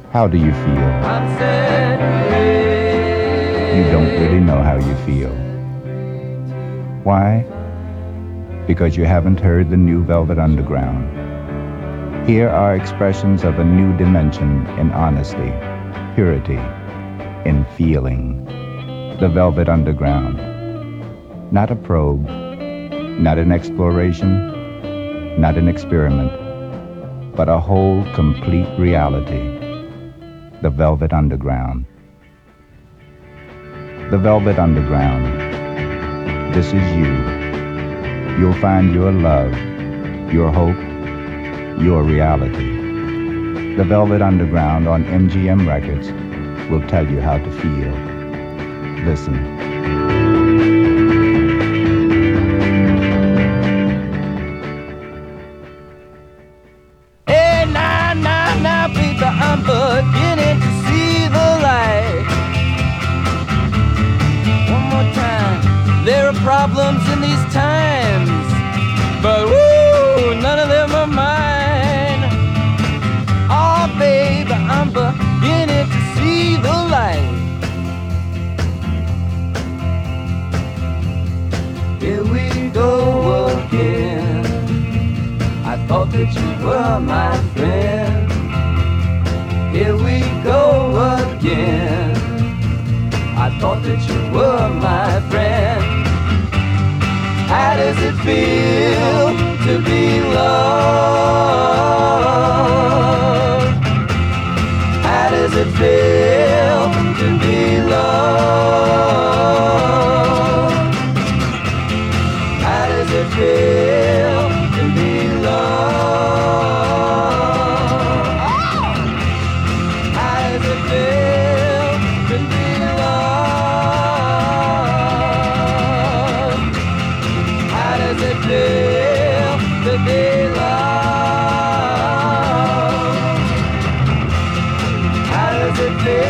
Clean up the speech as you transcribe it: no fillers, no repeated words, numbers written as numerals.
How do you feel? I'm sad. You don't really know how you feel. Why? Because you haven't heard the new Velvet Underground. Here are expressions of a new dimension in honesty, purity, in feeling. The Velvet Underground. Not a probe, not an exploration, not an experiment, but a whole, complete reality. The Velvet Underground. The Velvet Underground. This is you. You'll find your love, your hope, your reality. The Velvet Underground on MGM Records will tell you how to feel. Listen. Hey, now, baby, I'm beginning to see the light. One more time. There are problems in these times, but woo, none of them are mine. Oh, baby, I'm beginning to see the light. Here we go again. I thought that you were my friend. Here we go again. I thought that you were my friend. How does it feel to be loved? How does it feel to be loved? How does it feel to be loved? How does it feel to be loved? How does it feel to be loved? How does it feel?